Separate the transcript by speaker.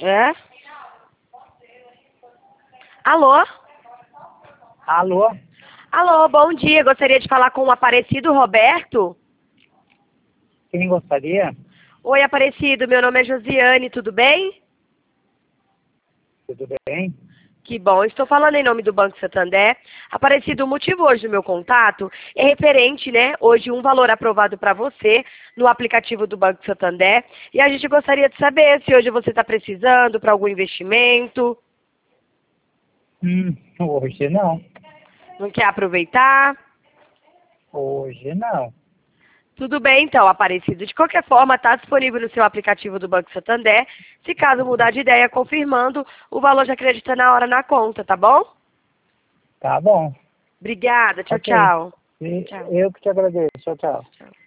Speaker 1: É? Alô?
Speaker 2: Alô?
Speaker 1: Alô, bom dia. Gostaria de falar com o Aparecido Roberto.
Speaker 2: Quem gostaria?
Speaker 1: Oi, Aparecido. Meu nome é Josiane, tudo bem?
Speaker 2: Tudo bem?
Speaker 1: Que bom. Estou falando em nome do Banco Santander. Aparecido, o motivo hoje do meu contato é referente, né? Hoje um valor aprovado para você no aplicativo do Banco Santander. E a gente gostaria de saber se hoje você está precisando para algum investimento.
Speaker 2: Hoje não.
Speaker 1: Não quer aproveitar?
Speaker 2: Hoje não.
Speaker 1: Tudo bem, então, Aparecido. De qualquer forma, está disponível no seu aplicativo do Banco Santander. Se caso mudar de ideia, confirmando, o valor já acredita na hora na conta, tá bom?
Speaker 2: Tá bom.
Speaker 1: Obrigada. Tchau,
Speaker 2: Ok.
Speaker 1: tchau.
Speaker 2: E
Speaker 1: Tchau.
Speaker 2: eu que te agradeço. Tchau, tchau.
Speaker 1: Tchau.